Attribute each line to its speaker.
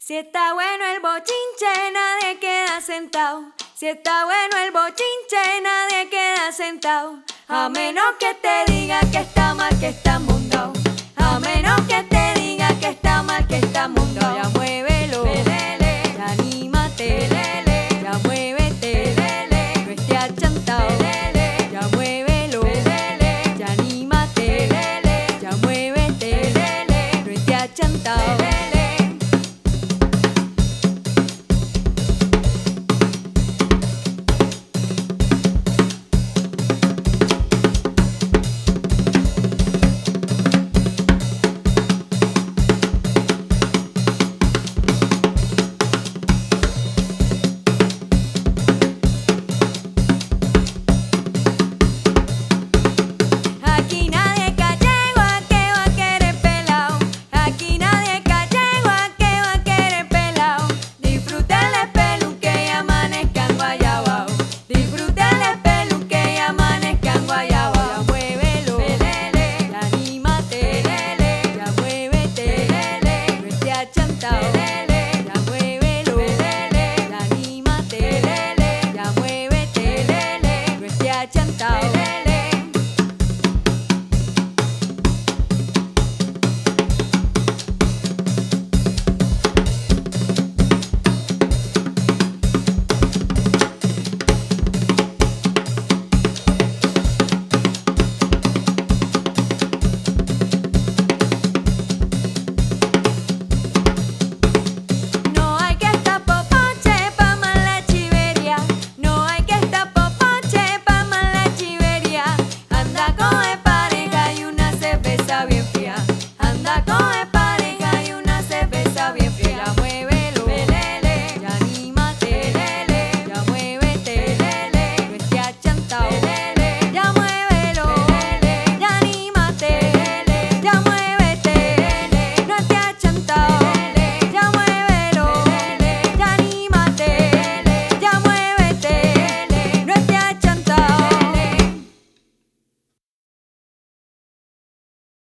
Speaker 1: Si está bueno el bochinche, nadie queda sentado. Si está bueno el bochinche, nadie queda sentado. A menos que te diga que está mal, que está mundado. A menos que te diga que está mal, que está mundado.